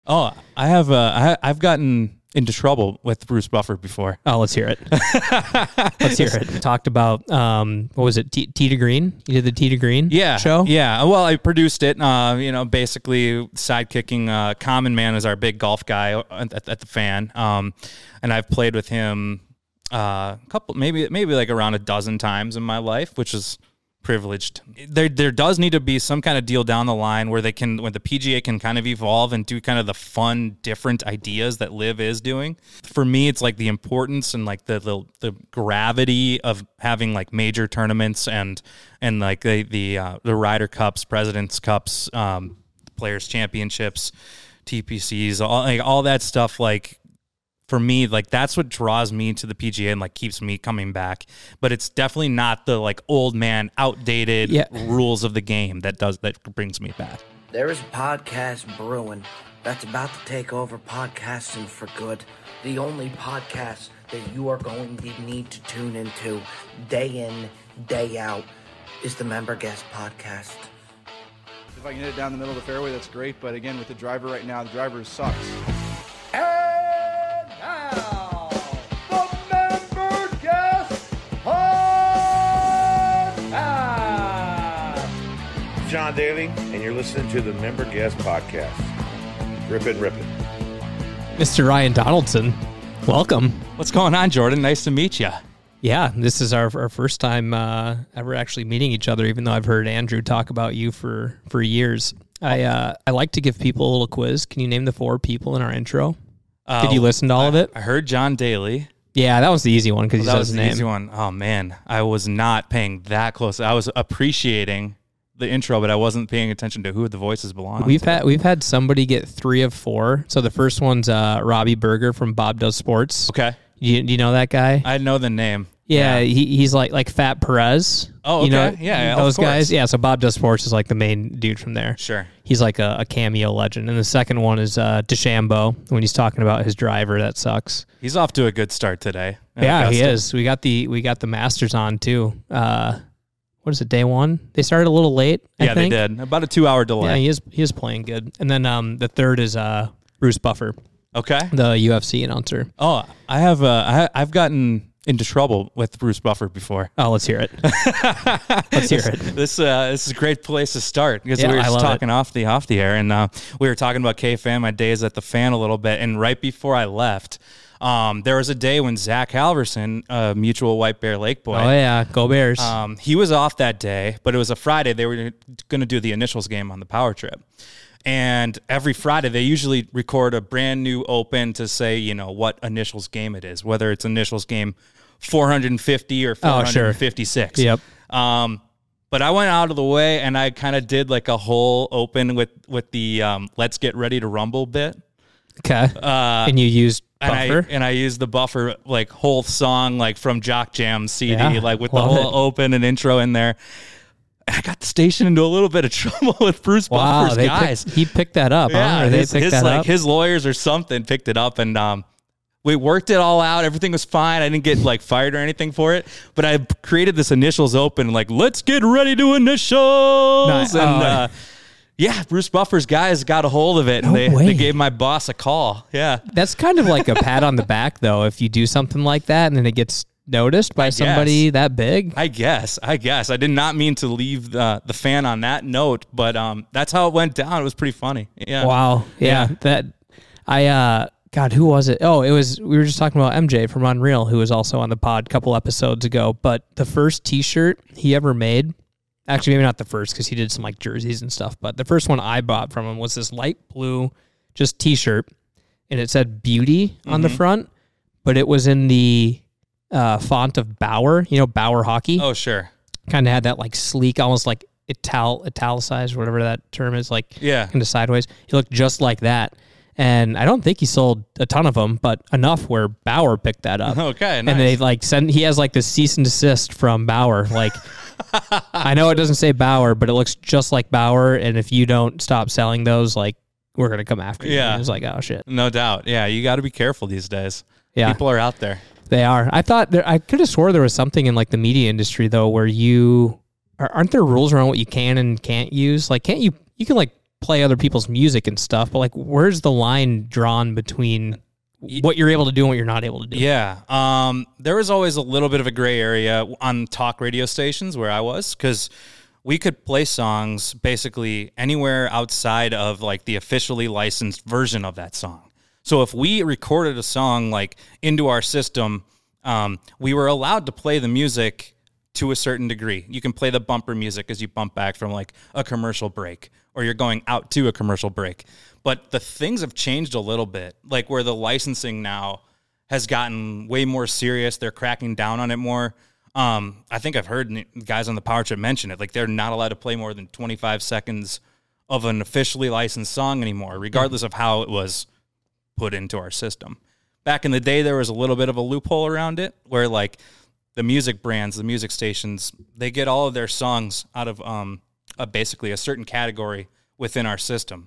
Oh, I've gotten into trouble with Bruce Buffer before. Oh, let's hear it. Let's hear it. Talked about, what was it, Tee to Green? You did the Tee to Green show? Yeah. Well, I produced it, basically sidekicking Common Man is our big golf guy at the Fan. And I've played with him a couple, maybe like around a dozen times in my life, which is privileged. There does need to be some kind of deal down the line where the PGA can kind of evolve and do kind of the fun, different ideas that Liv is doing. For me, it's like the importance and like the gravity of having like major tournaments and like the Ryder Cups, President's Cups, Players Championships, TPCs, all that stuff. Like, for me, like that's what draws me to the PGA and like keeps me coming back. But it's definitely not the like old man, outdated rules of the game that brings me back. There is a podcast brewing that's about to take over podcasting for good. The only podcast that you are going to need to tune into day in, day out is the Member Guest Podcast. If I can hit it down the middle of the fairway, that's great. But again, with the driver right now, the driver sucks. John Daly, and you're listening to the Member Guest Podcast. Rip it. Mr. Ryan Donaldson, welcome. What's going on, Jordan? Nice to meet you. Yeah, this is our first time ever actually meeting each other, even though I've heard Andrew talk about you for years. I like to give people a little quiz. Can you name the 4 people in our intro? Did you listen to all of it? I heard John Daly. Yeah, that was the easy one because he said his name. That was the easy one. Oh, man. I was not paying that close. I was appreciating the intro, but I wasn't paying attention to who the voices belong to. We've had somebody get 3 of 4. So the first one's Robbie Berger from Bob Does Sports. Okay. Do you know that guy? I know the name. Yeah. He's like Fat Perez. Oh, okay. You know, yeah, those guys. Yeah, so Bob Does Sports is like the main dude from there. Sure. He's like a cameo legend. And the second one is DeChambeau, when he's talking about his driver that sucks. He's off to a good start today. Yeah, he is. We got the Masters on too. What is it, day 1? They started a little late, I think. They did. About a 2-hour delay. Yeah, he is playing good. And then the third is Bruce Buffer. Okay. The UFC announcer. Oh, I've gotten into trouble with Bruce Buffer before. Oh, let's hear it. Let's hear it. This is a great place to start because we were just talking off the air, and we were talking about KFAN, my days at the Fan a little bit, and right before I left, there was a day when Zach Halverson, mutual White Bear Lake boy. Oh, yeah. Go Bears. He was off that day, but it was a Friday. They were going to do the initials game on the Power Trip. And every Friday, they usually record a brand new open to say, what initials game it is, whether it's initials game 450 or 456. Sure. Yep. But I went out of the way, and I kind of did like a whole open with the Let's Get Ready to Rumble bit. Okay. And you used Buffer? And I used the Buffer, like, whole song, like, from Jock Jam's CD, like, with the whole open and intro in there. And I got the station into a little bit of trouble with Bruce Buffer's guys. He picked that up, yeah, huh? Or they picked that up? His lawyers or something picked it up, and we worked it all out. Everything was fine. I didn't get, like, fired or anything for it. But I created this initials open, like, let's get ready to initials. Nice. And, yeah, Bruce Buffer's guys got a hold of it, and they gave my boss a call. Yeah. That's kind of like a pat on the back, though, if you do something like that and then it gets noticed by somebody that big. I guess. I did not mean to leave the Fan on that note, but that's how it went down. It was pretty funny. Yeah. Wow. Yeah. God, who was it? Oh, we were just talking about MJ from Unreal, who was also on the pod a couple episodes ago, but the first t-shirt he ever made, actually, maybe not the first because he did some like jerseys and stuff, but the first one I bought from him was this light blue just t-shirt, and it said Beauty on the front, but it was in the font of Bauer, Bauer Hockey. Oh, sure. Kind of had that like sleek, almost like italicized, whatever that term is, like kind of sideways. He looked just like that. And I don't think he sold a ton of them, but enough where Bauer picked that up. Okay, nice. And they like he has like this cease and desist from Bauer. Like, I know it doesn't say Bauer, but it looks just like Bauer. And if you don't stop selling those, like, we're going to come after you. Yeah. It was like, oh shit. No doubt. Yeah. You got to be careful these days. Yeah. People are out there. They are. I could have swore there was something in like the media industry though, where aren't there rules around what you can and can't use? Like, you can like play other people's music and stuff, but like, where's the line drawn between what you're able to do and what you're not able to do? Yeah. There was always a little bit of a gray area on talk radio stations where I was, because we could play songs basically anywhere outside of like the officially licensed version of that song. So if we recorded a song like into our system, we were allowed to play the music to a certain degree. You can play the bumper music as you bump back from like a commercial break, or you're going out to a commercial break. But the things have changed a little bit, like where the licensing now has gotten way more serious. They're cracking down on it more. I think I've heard guys on the Power Trip mention it. Like, they're not allowed to play more than 25 seconds of an officially licensed song anymore, regardless of how it was put into our system. Back in the day, there was a little bit of a loophole around it where, like, the music brands, the music stations, they get all of their songs out of basically a certain category within our system.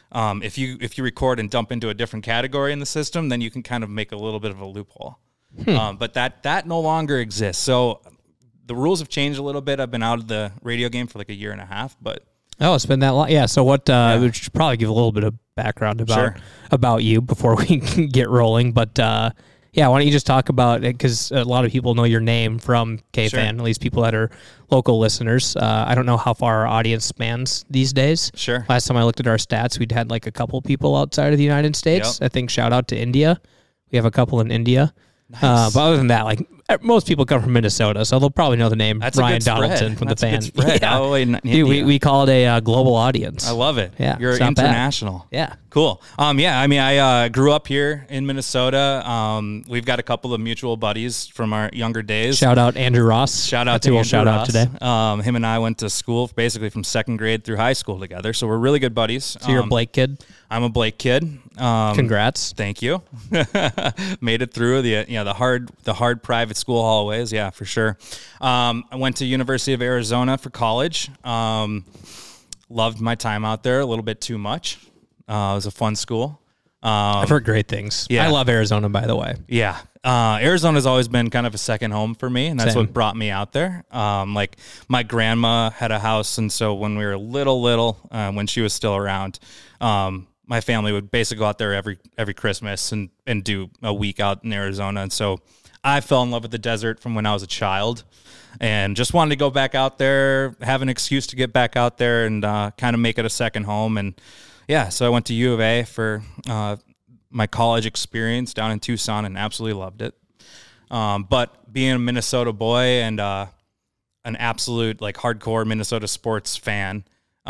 If you record and dump into a different category in the system, then you can kind of make a little bit of a loophole. But that no longer exists. So the rules have changed a little bit. I've been out of the radio game for like a year and a half, but oh, it's been that long. Yeah. So what? We should probably give a little bit of background about you before we can get rolling. But yeah, why don't you just talk about it, because a lot of people know your name from KFan, at least people that are local listeners. I don't know how far our audience spans these days. Sure. Last time I looked at our stats, we'd had like a couple people outside of the United States. Yep. I think shout out to India. We have a couple in India. Nice. But other than that, like, most people come from Minnesota, so they'll probably know the name Ryan Donaldson from the fan. Yeah. Oh, dude, we call it a global audience. I love it. Yeah, You're it's not international. bad. Yeah. Cool. Yeah, I mean, I grew up here in Minnesota. We've got a couple of mutual buddies from our younger days. Shout out Andrew Ross. Shout out That's to who we'll Andrew shout Ross. out today. Him and I went to school basically from second grade through high school together, so we're really good buddies. So you're a Blake kid? I'm a Blake kid. Congrats. Thank you. Made it through the hard private school hallways. Yeah, for sure. I went to University of Arizona for college. Loved my time out there a little bit too much. It was a fun school. I've heard great things. Yeah. I love Arizona, by the way. Yeah. Arizona's always been kind of a second home for me, and that's Same. what brought me out there. Like, my grandma had a house, and so when we were little, when she was still around, my family would basically go out there every Christmas and do a week out in Arizona. And so I fell in love with the desert from when I was a child and just wanted to go back out there, have an excuse to get back out there and kind of make it a second home. And yeah, so I went to U of A for my college experience down in Tucson and absolutely loved it. But being a Minnesota boy and an absolute like hardcore Minnesota sports fan,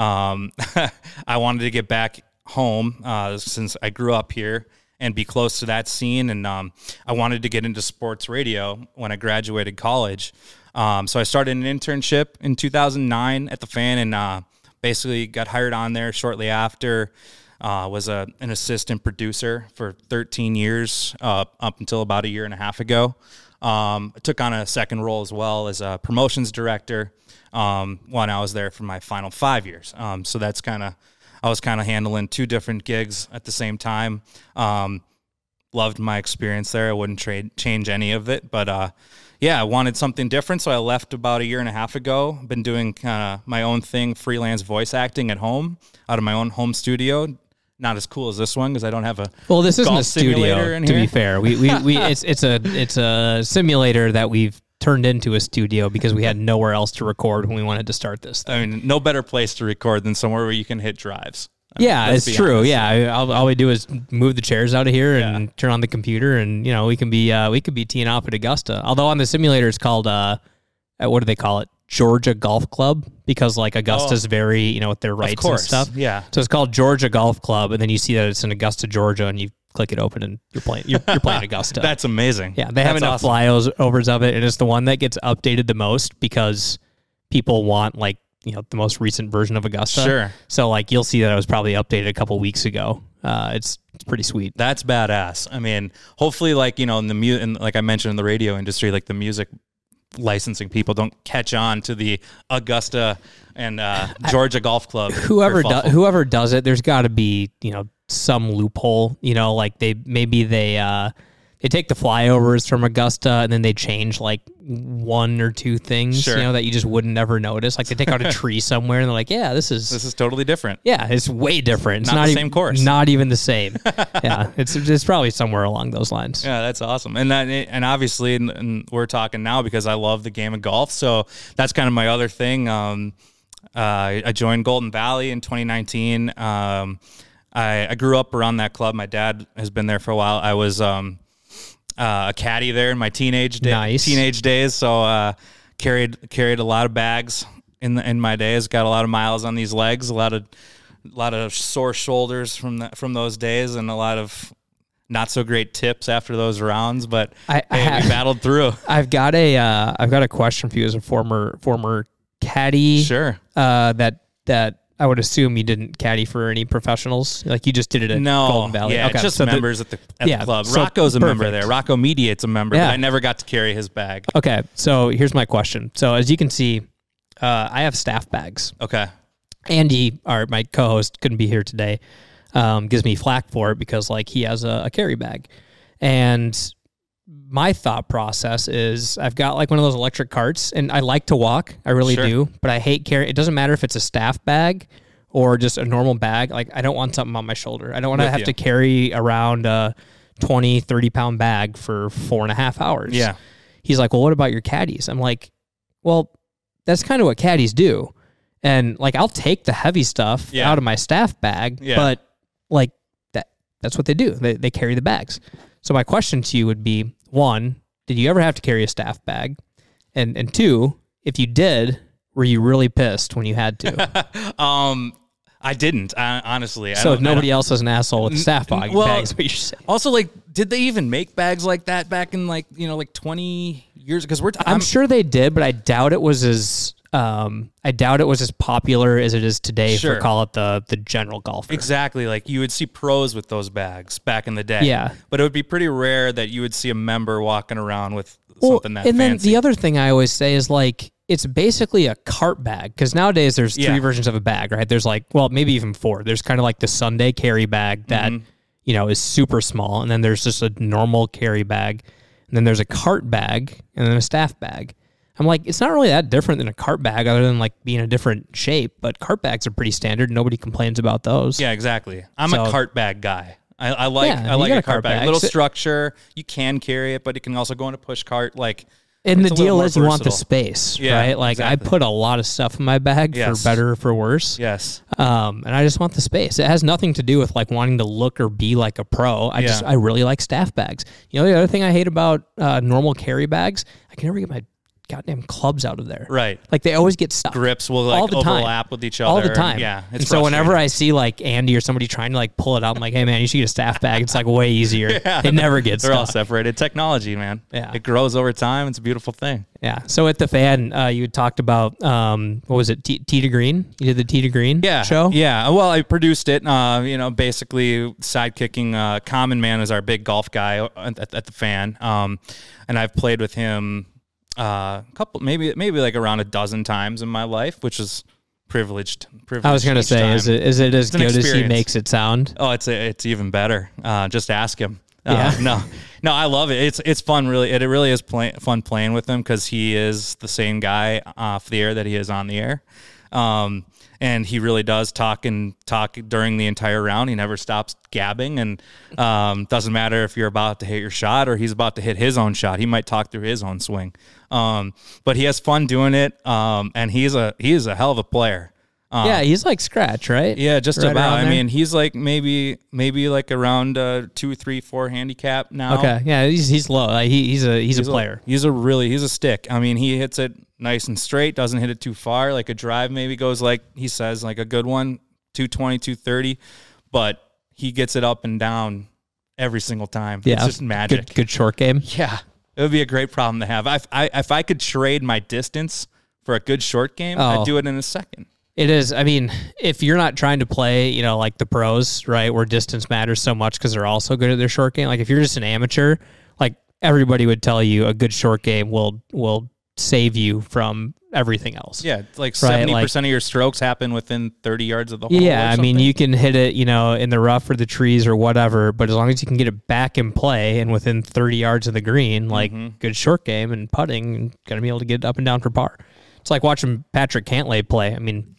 I wanted to get back home since I grew up here and be close to that scene. And I wanted to get into sports radio when I graduated college. So I started an internship in 2009 at the Fan and basically got hired on there shortly after. Was an assistant producer for 13 years up until about a year and a half ago. I took on a second role as well as a promotions director when I was there for my final 5 years. So that's I was kind of handling two different gigs at the same time. Loved my experience there. I wouldn't change any of it. But yeah, I wanted something different, so I left about a year and a half ago. Been doing kind of my own thing, freelance voice acting at home, out of my own home studio. Not as cool as this one because I don't have a this isn't golf a studio. simulator in To here. be fair, it's a simulator that we've turned into a studio because we had nowhere else to record when we wanted to start this thing. I mean, no better place to record than somewhere where you can hit drives. Yeah, Let's it's be true. honest. Yeah, all we do is move the chairs out of here and turn on the computer, and we can be teeing off at Augusta. Although on the simulator it's called what do they call it? Georgia Golf Club, because like Augusta's very with their rights and stuff. Yeah. So it's called Georgia Golf Club, and then you see that it's in Augusta, Georgia, and you click it open and you're playing Augusta. That's amazing. Yeah, they have enough flyovers of it, and it's the one that gets updated the most because people want like the most recent version of Augusta. Sure. So like you'll see that it was probably updated a couple weeks ago. It's pretty sweet. That's badass. I mean, hopefully, like in the and like I mentioned in the radio industry, like the music licensing people don't catch on to the Augusta and Georgia Golf Club. Whoever does it, there's got to be some loophole. Like they they take the flyovers from Augusta and then they change like one or two things, Sure. that you just wouldn't ever notice. Like they take out a tree somewhere and they're like, yeah, this is totally different. yeah, it's way different. It's Not the even, same course. Not even the same. Yeah, it's probably somewhere along those lines. Yeah, that's awesome. And obviously, and we're talking now because I love the game of golf. So that's kind of my other thing. I joined Golden Valley in 2019. I grew up around that club. My dad has been there for a while. I was a caddy there in my teenage days. So carried a lot of bags in my days. Got a lot of miles on these legs. A lot of sore shoulders from those days, and a lot of not so great tips after those rounds. But we battled through. I've got a question for you as a former caddy. Sure. That I would assume you didn't caddy for any professionals. Like you just did it at Golden Valley. Yeah, okay. just so members at the club. so Rocco's a member perfect. there. Rocco Mediate's a member, Yeah. but I never got to carry his bag. Okay, so here's my question. So as you can see, I have staff bags. Okay. Andy, my co-host, couldn't be here today. Gives me flack for it because like he has a carry bag, and my thought process is I've got like one of those electric carts, and I like to walk. I really Sure. do, but I hate carrying. It doesn't matter if it's a staff bag or just a normal bag. Like I don't want something on my shoulder. I don't want to With have you. to carry around a 20, 30-pound bag for 4.5 hours. Yeah. He's like, well, what about your caddies? I'm like, well, that's kind of what caddies do. And like, I'll take the heavy stuff Yeah. out of my staff bag, Yeah. but like that's what they do. They carry the bags. So my question to you would be, one, did you ever have to carry a staff bag? And two, if you did, were you really pissed when you had to? I didn't, honestly. So nobody else is an asshole with staff bags, well, what you're saying. Also, like, did they even make bags like that back in like 20 years? Because I'm sure they did, but I doubt it was as popular as it is today Sure. for call it the general golfer. Exactly. Like you would see pros with those bags back in the day. Yeah. But it would be pretty rare that you would see a member walking around with Well, something that and fancy. then the other thing I always say is like it's basically a cart bag because nowadays there's three Yeah. versions of a bag, right? There's like, well, maybe even four. There's kind of like the Sunday carry bag that is super small, and then there's just a normal carry bag, and then there's a cart bag, and then a staff bag. I'm like, it's not really that different than a cart bag, other than like being a different shape. But cart bags are pretty standard. Nobody complains about those. Yeah, exactly. I'm So- a cart bag guy. I like Yeah, I you like got a a cart cart bag. bag. Little So- structure. You can carry it, but it can also go in a push cart. Like, And it's the a little deal more is you want the versatile. space, Yeah, right? Like exactly. I put a lot of stuff in my bag Yes. for better or for worse. yes. And I just want the space. It has nothing to do with like wanting to look or be like a pro. I really like staff bags. You know, the other thing I hate about normal carry bags, I can never get my goddamn clubs out of there. Right. Like they always get stuck. Grips will all like the time. overlap with each other. All the time. Yeah. It's And so whenever frustrating. I see like Andy or somebody trying to like pull it out, I'm like, hey man, you should get a staff bag. It's like way easier. Yeah. It never gets They're all stuck. separated. Technology, man. Yeah. It grows over time. It's a beautiful thing. Yeah. So at the fan, you had talked about what was it? Tee to Green. You did the Tee to Green show. Yeah. Well, I produced it. Basically sidekicking. Common Man is our big golf guy at the fan. And I've played with him a couple, maybe like around a dozen times in my life, which is privileged. I was gonna each say, time. is it as an good as he experience. makes it sound? Oh, it's even better. Just ask him. Yeah. No, I love it. It's fun. Really, it really is fun playing with him because he is the same guy off the air that he is on the air, and he really does talk during the entire round. He never stops gabbing, and doesn't matter if you're about to hit your shot or he's about to hit his own shot. He might talk through his own swing, but he has fun doing it, and he is a hell of a player. Yeah, he's like scratch, right? Yeah, just Right about. around I there? mean, he's like maybe like around 2, 3, 4 handicap now. Okay. Yeah, he's low. Like, he's a player. He's a stick. I mean, he hits it nice and straight, doesn't hit it too far. Like a drive maybe goes like he says, like a good one, 220, 230, but he gets it up and down every single time. Yeah, It's just magic. Good short game. Yeah, it would be a great problem to have. If I could trade my distance for a good short game, I'd do it in a second. It is. I mean, if you're not trying to play, like the pros, right, where distance matters so much because they're also good at their short game. Like if you're just an amateur, like everybody would tell you, a good short game will save you from everything else. Yeah, it's like Right, 70% of your strokes happen within 30 yards of the hole. Yeah, or I mean, something. you can hit it, in the rough or the trees or whatever, but as long as you can get it back in play and within 30 yards of the green, like good short game and putting, and gonna be able to get it up and down for par. It's like watching Patrick Cantlay play. I mean,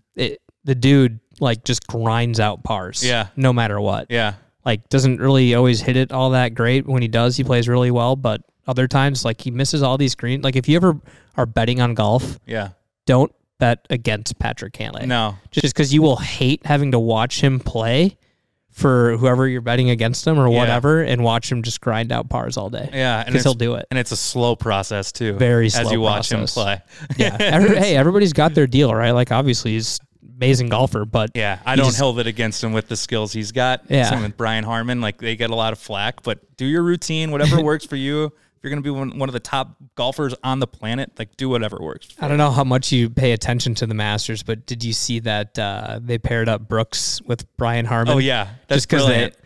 the dude like just grinds out pars. Yeah. No matter what. Yeah. Like doesn't really always hit it all that great. When he does, he plays really well, but other times like he misses all these green. Like if you ever are betting on golf, Yeah. don't bet against Patrick Cantlay. No. Just because you will hate having to watch him play for whoever you're betting against him or whatever, and watch him just grind out pars all day. Yeah. And Because he'll do it. And it's a slow process, too. Very slow as you watch process. him play. Yeah. Everybody's got their deal, right? Like obviously he's an amazing golfer, but Yeah, I he don't just- hold it against him with the skills he's got. Yeah. Same with Brian Harmon. Like, they get a lot of flack, but do your routine, whatever works for you. If you're going to be one of the top golfers on the planet, like, do whatever works. I don't know how much you pay attention to the Masters, but did you see that they paired up Brooks with Brian Harmon? Oh, yeah. That's Just because brilliant.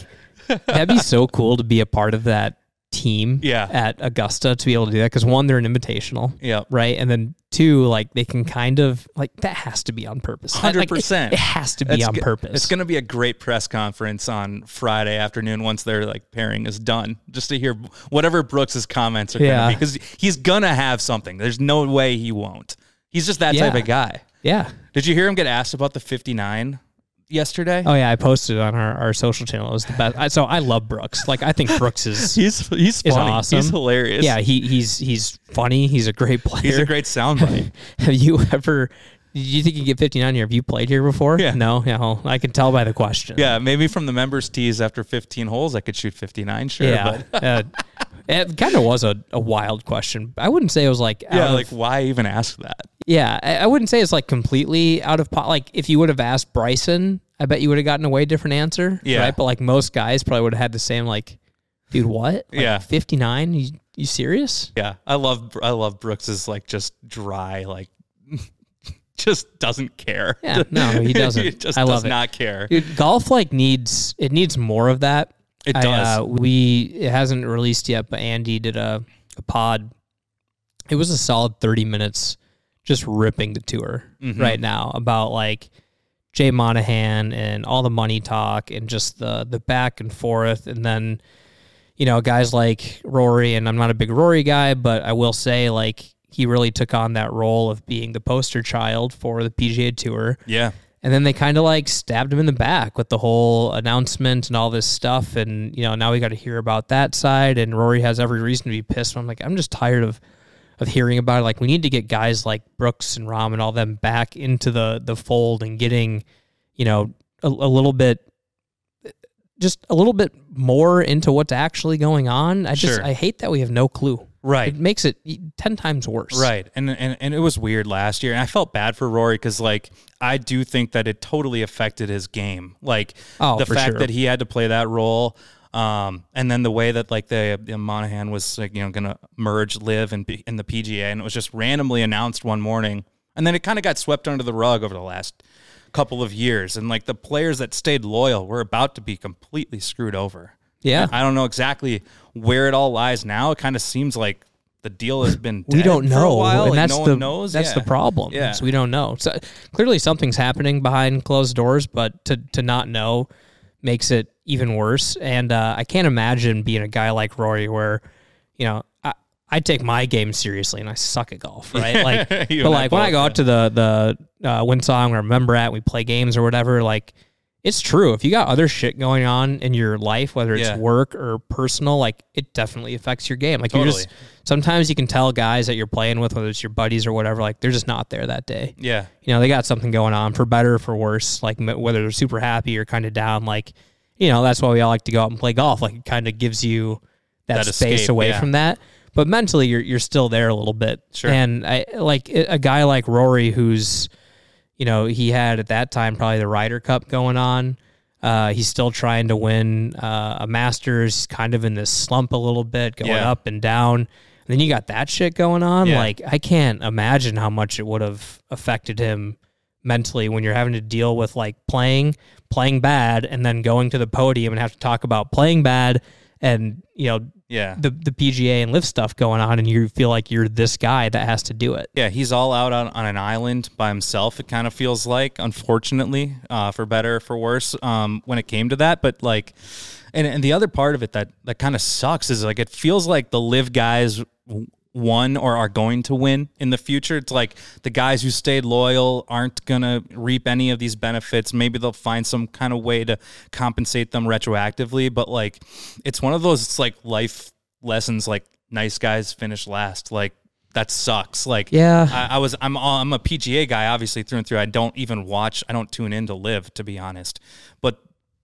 that'd be so cool to be a part of that team at Augusta to be able to do that. Because one, they're an invitational. Yep. Right. And then two, like they can kind of like that has to be on purpose. 100%. It has to be on purpose. It's going to be a great press conference on Friday afternoon once their like pairing is done, just to hear whatever Brooks's comments are going to be, because he's going to have something. There's no way he won't. He's just that type of guy. Yeah. Did you hear him get asked about the 59 yesterday? Oh yeah, I posted it on our social channel. It was the best. So I love Brooks. Like I think Brooks is he's funny. awesome. He's hilarious. Yeah, he's funny. He's a great player. He's a great soundbite. Have you ever? Did you think you get 59 here? Have you played here before? Yeah. No. Yeah. Well, I can tell by the question. Yeah, maybe from the members' tees after 15 holes, I could shoot 59. Sure. Yeah. But It kind of was a wild question. I wouldn't say it was like why even ask that? Yeah, I wouldn't say it's like completely out of pot. Like if you would have asked Bryson, I bet you would have gotten a way different answer. Yeah. Right? But like most guys probably would have had the same like, dude, what? Like, Yeah. 59? You serious? Yeah, I love Brooks's like just dry, like just doesn't care. Yeah, no, he doesn't. He just I does love it. not care. Dude, golf like needs more of that. It does. It hasn't released yet, but Andy did a pod. It was a solid 30 minutes just ripping the tour right now about like Jay Monahan and all the money talk and just the back and forth. And then, guys like Rory, and I'm not a big Rory guy, but I will say like he really took on that role of being the poster child for the PGA Tour. Yeah. And then they kind of like stabbed him in the back with the whole announcement and all this stuff. And, now we got to hear about that side. And Rory has every reason to be pissed. I'm like, I'm just tired of hearing about it. Like, we need to get guys like Brooks and Rahm and all them back into the fold and getting, a little bit more into what's actually going on. I hate that we have no clue. Right. It makes it 10 times worse. Right. And it was weird last year. And I felt bad for Rory because, like, I do think that it totally affected his game. Like, the for fact sure. that he had to play that role. And then the way that, like, the Monahan was, like, going to merge Live in the PGA. And it was just randomly announced one morning. And then it kind of got swept under the rug over the last couple of years. And, like, the players that stayed loyal were about to be completely screwed over. Yeah. I don't know exactly where it all lies now. It kind of seems like the deal has been dead We don't for know, a while. and Like, that's no the one knows. that's the Yeah. problem. Yeah. So we don't know. So clearly something's happening behind closed doors, but to not know makes it even worse. And I can't imagine being a guy like Rory, where I take my game seriously and I suck at golf, right? Like, You but and I like when I both, go out to the Winsong or Member at, we play games or whatever, like. It's true. If you got other shit going on in your life, whether it's Yeah. work or personal, like it definitely affects your game. Like Totally. sometimes you can tell guys that you're playing with, whether it's your buddies or whatever, like they're just not there that day. Yeah. They got something going on for better or for worse, like whether they're super happy or kind of down, like, that's why we all like to go out and play golf. Like it kind of gives you that space escape, away yeah. from that. But mentally you're still there a little bit. Sure. And I like a guy like Rory, who's, he had at that time probably the Ryder Cup going on. He's still trying to win a Masters. He's kind of in this slump a little bit, going up and down. And then you got that shit going on. Yeah. Like, I can't imagine how much it would have affected him mentally when you're having to deal with, like, playing bad and then going to the podium and have to talk about playing bad and the PGA and LIV stuff going on, and you feel like you're this guy that has to do it. Yeah, he's all out on an island by himself, it kind of feels like, unfortunately, for better or for worse, when it came to that. But like, and the other part of it that kind of sucks is like, it feels like the LIV guys won or are going to win in the future. It's like the guys who stayed loyal aren't going to reap any of these benefits. Maybe they'll find some kind of way to compensate them retroactively, but like, it's one of those, it's like life lessons, like nice guys finish last. Like, that sucks. Like, yeah, I'm a PGA guy, obviously, through and through. I don't tune in to LIV, to be honest, but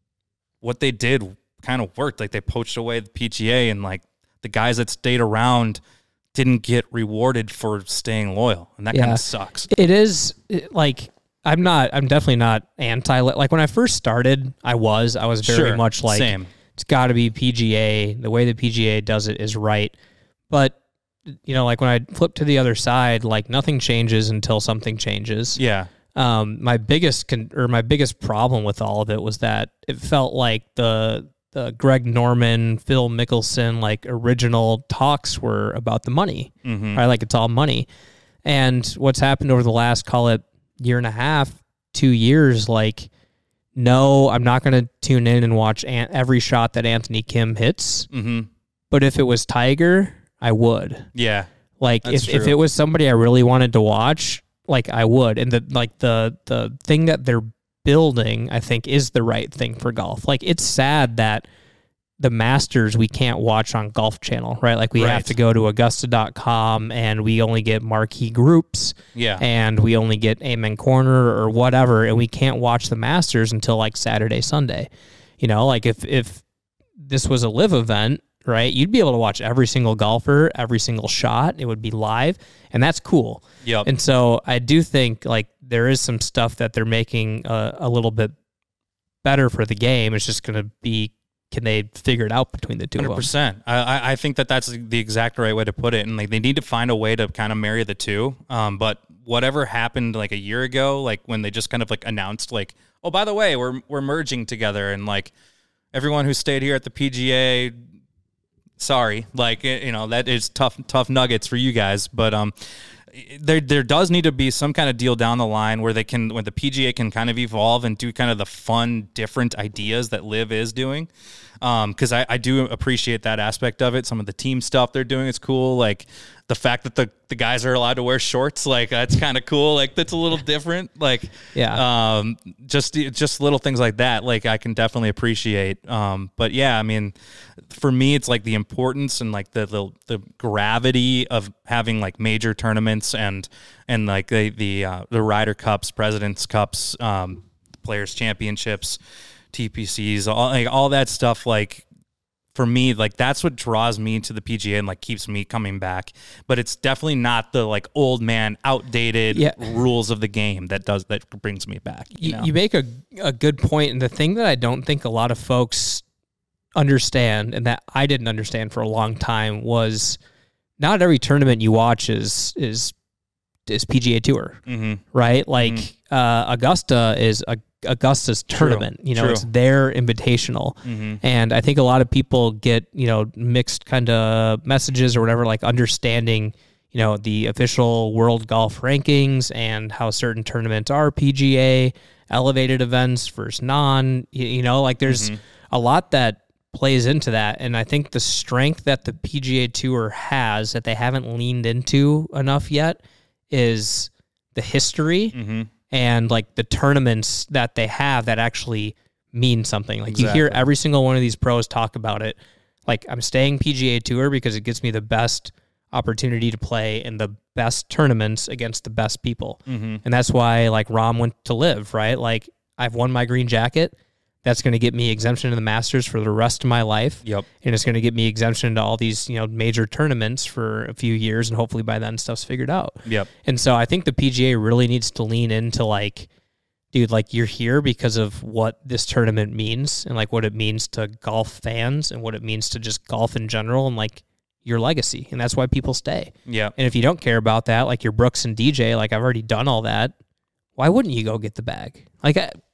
what they did kind of worked. Like, they poached away the PGA, and like the guys that stayed around didn't get rewarded for staying loyal, and that kind of sucks. It is like, I'm definitely not anti. Like, when I first started, I was very much like, same. It's got to be PGA. The way the PGA does it is right. But like when I flip to the other side, like nothing changes until something changes. Yeah. My biggest problem with all of it was that it felt like the Greg Norman, Phil Mickelson, like original talks were about the money, right? Like, it's all money. And what's happened over the last, call it year and a half, 2 years, like, no, I'm not going to tune in and watch every shot that Anthony Kim hits. But if it was Tiger, I would. Yeah. Like, if it was somebody I really wanted to watch, like, I would. And the thing that they're building, I think, is the right thing for golf. Like, it's sad that the Masters we can't watch on Golf Channel, right? Like, we have to go to Augusta.com, and we only get marquee groups, and we only get Amen Corner or whatever, and we can't watch the Masters until like Saturday, Sunday. Like, if this was a LIV event, right, you'd be able to watch every single golfer, every single shot. It would be live, and that's cool. Yep. And so I do think like there is some stuff that they're making a little bit better for the game. It's just going to be, can they figure it out between the two 100%. of them? I think that's the exact right way to put it. And like, they need to find a way to kind of marry the two. But whatever happened like a year ago, like when they just kind of like announced like, oh, by the way, we're merging together, and like everyone who stayed here at the PGA, sorry, like, that is tough nuggets for you guys. But there does need to be some kind of deal down the line where the PGA can kind of evolve and do kind of the fun, different ideas that LIV is doing. Because I do appreciate that aspect of it. Some of the team stuff they're doing is cool. Like the fact that the guys are allowed to wear shorts, like that's kind of cool. Like that's a little different. Like, just little things like that. Like I can definitely appreciate. But yeah, I mean, for me, it's like the importance and like the gravity of having like major tournaments and like the Ryder Cups, President's Cups, Players Championships, TPCs, all that stuff. Like for me, like that's what draws me to the PGA and like keeps me coming back. But it's definitely not the like old man, outdated rules of the game that brings me back. You make a good point, and the thing that I don't think a lot of folks understand, and that I didn't understand for a long time, was not every tournament you watch is PGA Tour, right? Like Augusta is Augusta's tournament. It's their invitational. And I think a lot of people get, mixed kind of messages or whatever, like understanding, the official world golf rankings and how certain tournaments are PGA elevated events versus non, like there's a lot that plays into that. And I think the strength that the PGA Tour has that they haven't leaned into enough yet is the history and like the tournaments that they have that actually mean something. Like you hear every single one of these pros talk about it. Like, I'm staying PGA Tour because it gives me the best opportunity to play in the best tournaments against the best people. And that's why like Rahm went to LIV, right? Like, I've won my green jacket. That's going to get me exemption to the Masters for the rest of my life. Yep. And it's going to get me exemption to all these, major tournaments for a few years, and hopefully by then stuff's figured out. Yep. And so I think the PGA really needs to lean into like, dude, like you're here because of what this tournament means and like what it means to golf fans and what it means to just golf in general and like your legacy. And that's why people stay. Yeah. And if you don't care about that, like your Brooks and DJ, like I've already done all that. Why wouldn't you go get the bag? Like,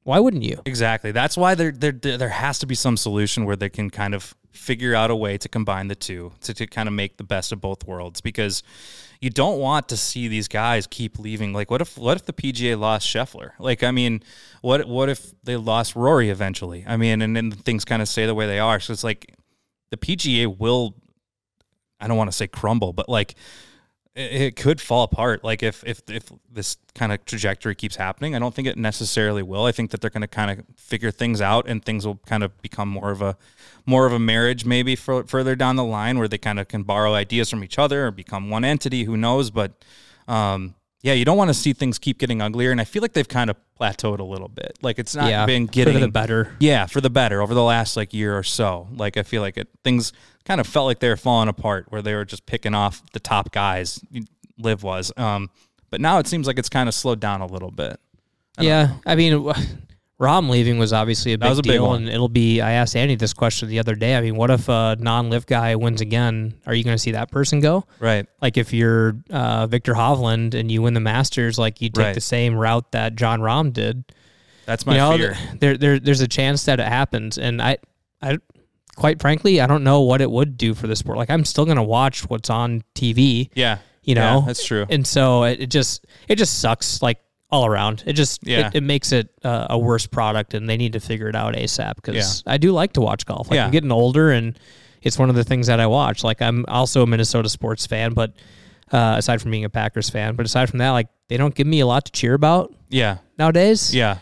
Why wouldn't you? Exactly. That's why there has to be some solution where they can kind of figure out a way to combine the two to kind of make the best of both worlds, because you don't want to see these guys keep leaving. Like, what if the PGA lost Scheffler? Like, I mean, what if they lost Rory eventually? I mean, and then things kind of stay the way they are. So it's like the PGA will, I don't want to say crumble, but like it could fall apart. Like if this kind of trajectory keeps happening, I don't think it necessarily will. I think that they're going to kind of figure things out, and things will kind of become more of a marriage maybe further down the line, where they kind of can borrow ideas from each other or become one entity. Who knows? But you don't want to see things keep getting uglier. And I feel like they've kind of plateaued a little bit. Like it's not been getting for the better. Yeah, for the better over the last like year or so. Like I feel like things kind of felt like they were falling apart, where they were just picking off the top guys. Liv was, but now it seems like it's kind of slowed down a little bit. I mean, Rahm leaving was obviously a big deal, one. and it'll be. I asked Andy this question the other day. I mean, what if a non-Liv guy wins again? Are you going to see that person go? Right. Like if you're Victor Hovland and you win the Masters, like you take the same route that John Rahm did. That's my fear. There's a chance that it happens, and I quite frankly, I don't know what it would do for the sport. Like I'm still going to watch what's on TV. Yeah. You know, that's true. And so it just sucks. Like all around. It just it makes it a worse product, and they need to figure it out ASAP, because I do like to watch golf. Like I'm getting older, and it's one of the things that I watch. Like I'm also a Minnesota sports fan, but aside from being a Packers fan, but aside from that, like they don't give me a lot to cheer about. Yeah. Nowadays. Yeah.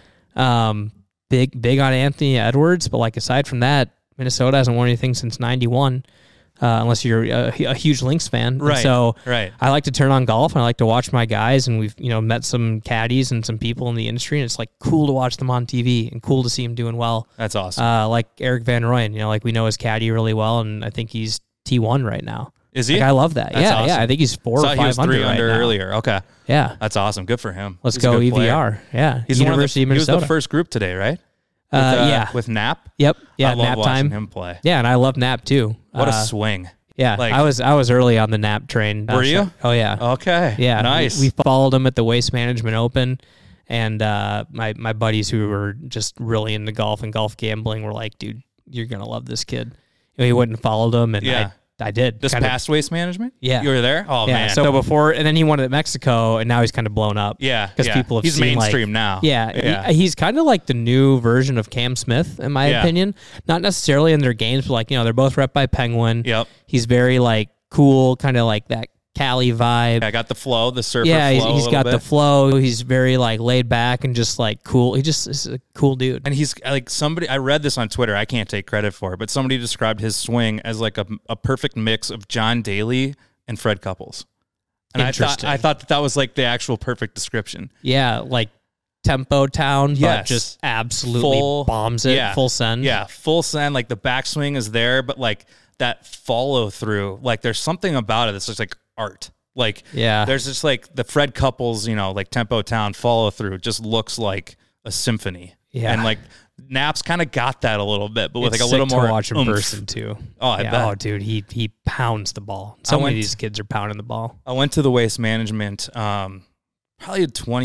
Big on Anthony Edwards, but like aside from that, Minnesota hasn't won anything since '91. Unless you're a huge Lynx fan. Right. And so right. I like to turn on golf, and I like to watch my guys, and we've met some caddies and some people in the industry, and it's like cool to watch them on TV and cool to see them doing well. That's awesome. Like Eric Van Rooyen, like we know his caddy really well, and I think he's T1 right now. Is he? Like, I love that. That's awesome. Yeah. I think he's 4 or 5 he was 3 under right under now. earlier. Okay. Yeah. That's awesome. Good for him. Let's He's go a good player. EVR. Yeah. He's University of Minnesota. He was the first group today, right? With Knapp. Yep. Yeah. I love Nap watching time. him play. Yeah, and I love Knapp too. What a swing. Yeah, Like, I was early on the Knapp train. Were you? Oh yeah. Okay. Yeah. Nice. We followed him at the Waste Management Open, and my buddies who were just really into golf and golf gambling were like, "Dude, you're gonna love this kid." He went and followed him, and I did. This past Waste Management? Yeah. You were there? Oh, yeah. man. So before, and then he won it at Mexico, and now he's kind of blown up. Yeah. Because people have He's seen mainstream now. Yeah. He's kind of like the new version of Cam Smith, in my opinion. Not necessarily in their games, but like, they're both rep by Penguin. Yep. He's very like cool, kind of like that Cali vibe. I got the flow, the surfer yeah, flow. he's got the flow. He's very like laid back and just like cool. He just is a cool dude. And he's like I read this on Twitter. I can't take credit for it, but somebody described his swing as like a perfect mix of John Daly and Fred Couples. And I thought that was like the actual perfect description. Yeah, like tempo town, but just absolutely bombs it full send. Yeah, full send. Like the backswing is there, but like that follow through, like there's something about it that's just like art. Like there's just like the Fred Couples, like tempo town follow through just looks like a symphony. Yeah, and like Knapp's kind of got that a little bit, but with like a little more to watch in oomph. person too. Oh, I bet. Oh, dude, he pounds the ball. So many of these kids are pounding the ball. I went to the Waste Management, probably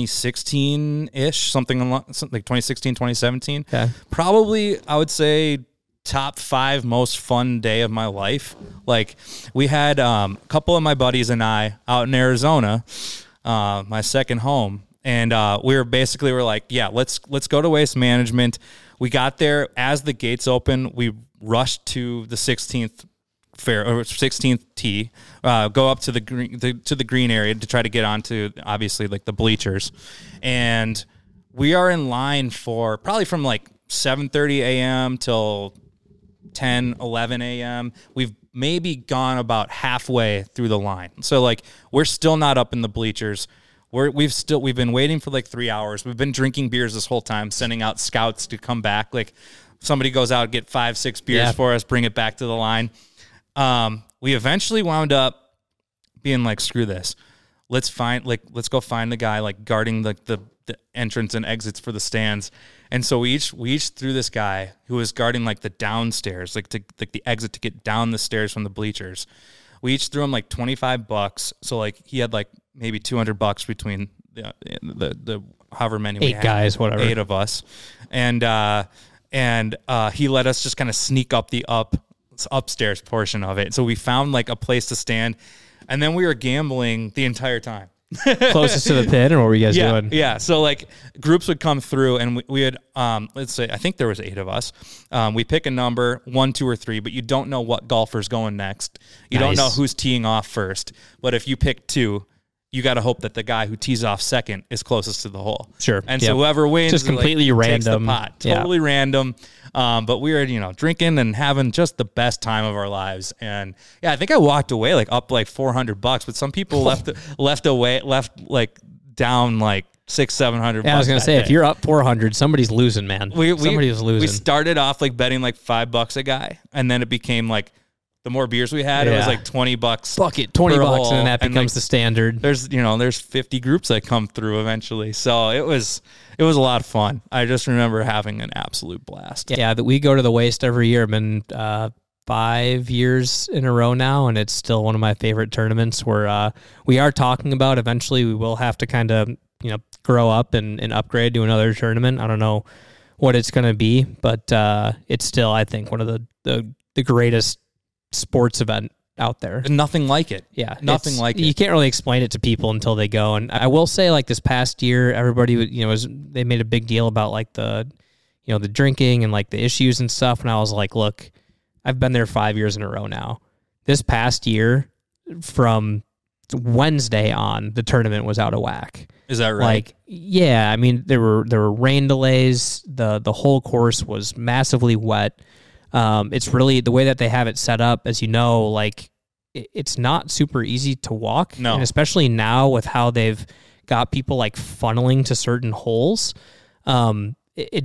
2016-ish, something like 2016, 2017. Okay. Probably, I would say, top 5 most fun day of my life. Like, we had a couple of my buddies and I out in Arizona, my second home. And we were like, yeah, let's go to Waste Management. We got there as the gates open. We rushed to the 16th fair or 16th tee, go up to the green area to try to get onto obviously like the bleachers, and we are in line for probably from like 7:30 a.m. till 10, 11 a.m. We've maybe gone about halfway through the line, so like we're still not up in the bleachers. We've been waiting for like 3 hours. We've been drinking beers this whole time, sending out scouts to come back. Like somebody goes out, get 5-6 beers for us, bring it back to the line. We eventually wound up being like, screw this. Let's go find the guy like guarding the entrance and exits for the stands. And so we each threw this guy who was guarding like the downstairs, like the exit to get down the stairs from the bleachers. We each threw him like $25. So like he had like maybe $200 between the however many we 8 had. guys, whatever. 8 of us. And he let us just kind of sneak up the upstairs portion of it. So we found like a place to stand, and then we were gambling the entire time. Closest to the pit, or what were you guys doing? Yeah. So like groups would come through, and we had, let's say, I think there was 8 of us. We pick a number, 1, 2, or 3, but you don't know what golfer's going next. You don't know who's teeing off first. But if you pick 2, you got to hope that the guy who tees off second is closest to the hole. Sure. And so whoever wins just completely like, random. takes the pot. Totally random. But we were, drinking and having just the best time of our lives. And yeah, I think I walked away like up like $400, but some people left down like $600-700. Yeah, I was gonna say, if you're up 400, somebody's losing, man. Somebody was losing. We started off like betting like $5 a guy, and then it became like the more beers we had, it was like $20. Bucket, $20, and then that becomes the standard. There's 50 groups that come through eventually. So it was a lot of fun. I just remember having an absolute blast. Yeah, that we go to the Waste every year. I've been 5 years in a row now, and it's still one of my favorite tournaments where we are talking about eventually we will have to kind of, grow up and upgrade to another tournament. I don't know what it's going to be, but it's still, I think, one of the greatest sports event out there. Nothing like it. Yeah. Nothing like it. You can't really explain it to people until they go. And I will say, like, this past year, everybody, they made a big deal about like the drinking and like the issues and stuff. And I was like, look, I've been there 5 years in a row now. This past year, from Wednesday on, the tournament was out of whack. Is that right? Like, yeah, I mean, there were rain delays. The whole course was massively wet. It's really the way that they have it set up, as you know, like it's not super easy to walk. No. And especially now with how they've got people like funneling to certain holes. It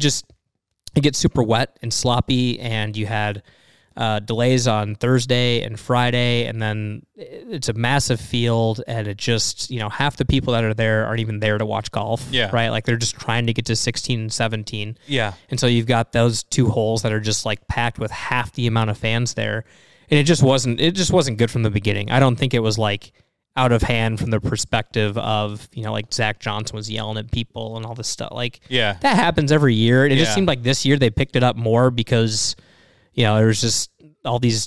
gets super wet and sloppy, and you had delays on Thursday and Friday, and then it's a massive field, and it just, half the people that are there aren't even there to watch golf. Yeah. Right? Like they're just trying to get to 16 and 17. Yeah. And so you've got those 2 holes that are just like packed with half the amount of fans there. And it just wasn't good from the beginning. I don't think it was like out of hand from the perspective of, like Zach Johnson was yelling at people and all this stuff. Like, yeah, that happens every year. And it just seemed like this year they picked it up more because, there was just all these,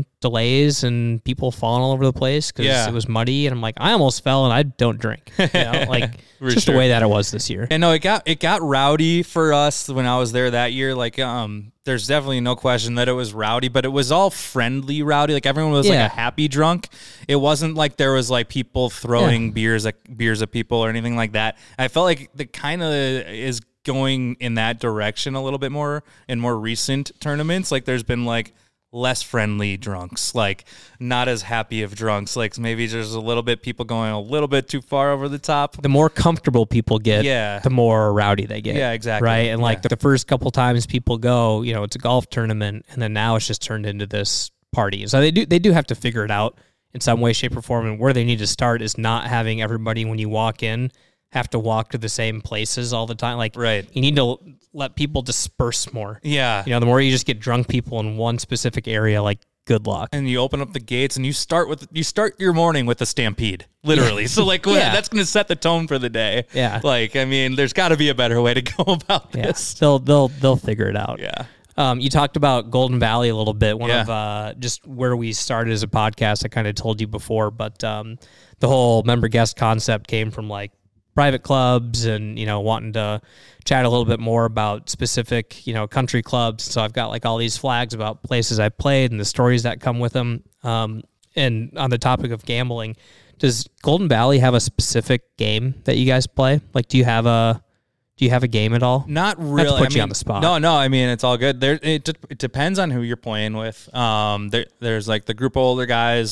delays and people falling all over the place because it was muddy. And I'm like, I almost fell, and I don't drink. Like just the way that it was this year. And no, it got rowdy for us when I was there that year. Like, there's definitely no question that it was rowdy, but it was all friendly rowdy. Like everyone was like a happy drunk. It wasn't like there was like people throwing beers at people or anything like that. I felt like the kind of is going in that direction a little bit more in more recent tournaments. Like there's been like less friendly drunks, like not as happy of drunks. Like maybe there's a little bit people going a little bit too far over the top. The more comfortable people get, the more rowdy they get. Yeah, exactly. Right. And like the first couple times people go, it's a golf tournament, and then now it's just turned into this party. So they do have to figure it out in some way, shape, or form. And where they need to start is not having everybody, when you walk in, have to walk to the same places all the time. Like, you need to let people disperse more. Yeah. The more you just get drunk people in one specific area, like, good luck. And you open up the gates and you start your morning with a stampede, literally. So like that's going to set the tone for the day. Yeah. Like, I mean, there's got to be a better way to go about this. They'll figure it out. Yeah. You talked about Golden Valley a little bit. One of just where we started as a podcast, I kind of told you before, but the whole member guest concept came from like private clubs and, wanting to chat a little bit more about specific, country clubs. So I've got like all these flags about places I played and the stories that come with them. And on the topic of gambling, does Golden Valley have a specific game that you guys play? Like, do you have a game at all? Not really. Not to put you on the spot. No. I mean, it's all good. It depends on who you're playing with. There's like the group of older guys.